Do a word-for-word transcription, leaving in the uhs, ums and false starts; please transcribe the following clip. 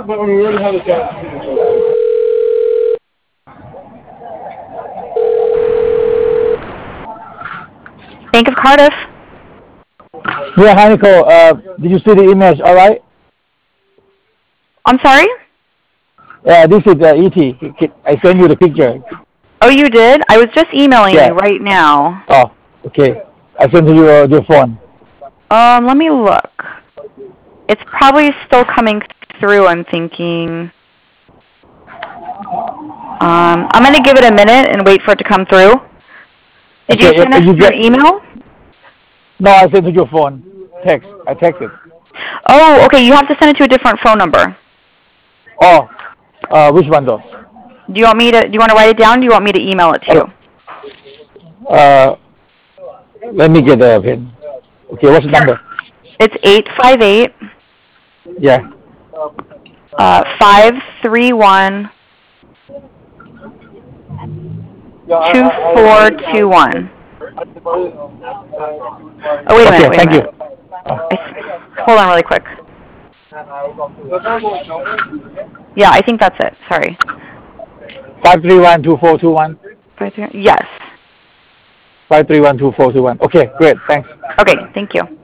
but we already had a chat. Bank of Cardiff. Yeah, hi Nicole. Uh, did you see the image? All right. I'm sorry? Yeah, this is uh, E T. I sent you the picture. Oh, you did? I was just emailing Yeah. you right now. Oh, okay. I sent to your your phone. Um, let me look. It's probably still coming through, I'm thinking. Um, I'm going to give it a minute and wait for it to come through. Did Okay, you send if us you your get, email? No, I sent to your phone. Text. I texted. Oh, okay. You have to send it to a different phone number. Oh, uh, which one though? Do you want me to? Do you want to write it down? Or do you want me to email it to you? Uh, let me get the pen. Okay, what's the number? It's eight five eight. Yeah. Uh, five three one two four two one. Oh, wait a minute. Okay, Wait a thank you. minute. Hold on, really quick. Yeah, I think that's it. Sorry. Five three one two four two one. Five three. Yes. Five three one two four two one. Okay, great. Thanks. Okay. Thank you.